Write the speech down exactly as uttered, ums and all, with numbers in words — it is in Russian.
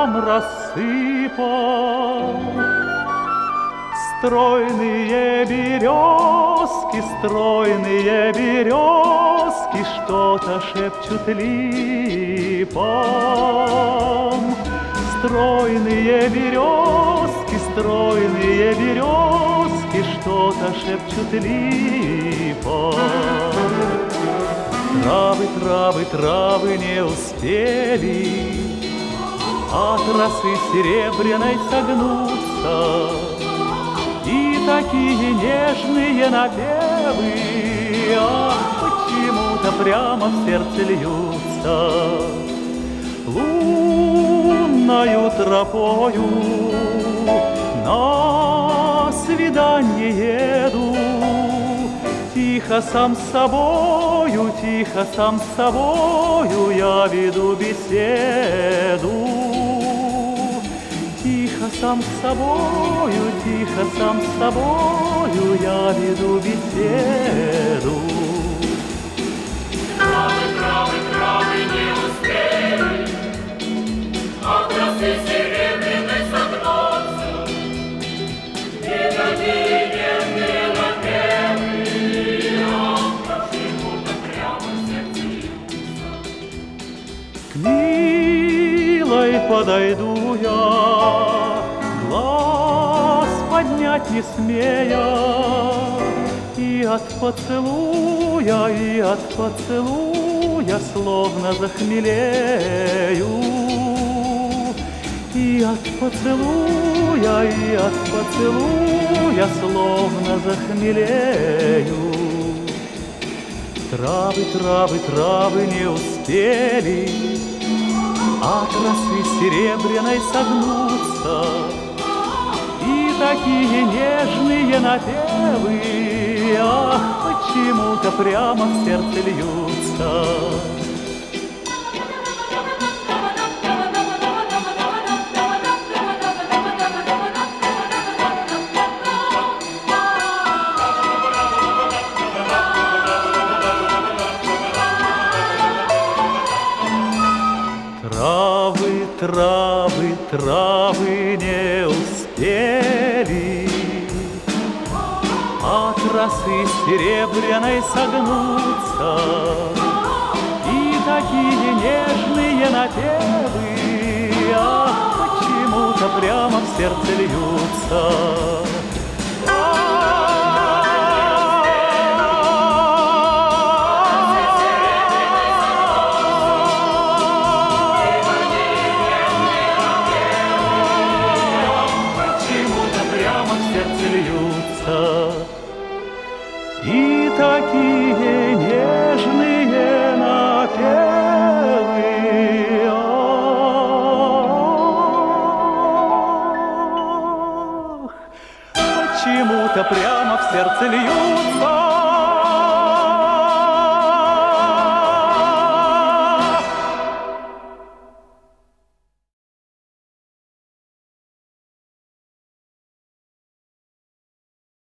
нам рассыпал. Стройные березки, стройные березки что-то шепчут липам. Стройные березки, стройные березки что-то шепчут липам. Травы, травы, травы не успели от росы серебряной согнуться, и такие нежные напевы, ах, почему-то прямо в сердце льются. Лунною тропою на свиданье еду, тихо сам с собою, тихо сам с собою я веду беседу. Тихо сам с собою, тихо сам с собою я веду беседу. Травы, травы, травы не успели от росы серебряной согнуться, и такие нежные напевы, ах, почему-то прямо в сердце льются. К милой подойду я, глаз поднять не смея, и от поцелуя, и от поцелуя словно захмелею. И от поцелуя, и от поцелуя словно захмелею. Травы, травы, травы не успели от росы серебряной согнуться, и такие нежные напевы, ах, почему-то прямо в сердце льются. Травы, травы, травы не успели от росы серебряной согнуться, и такие нежные напевы, ах, почему-то прямо в сердце льются. И такие нежные напевы, ах, почему-то прямо в сердце льются.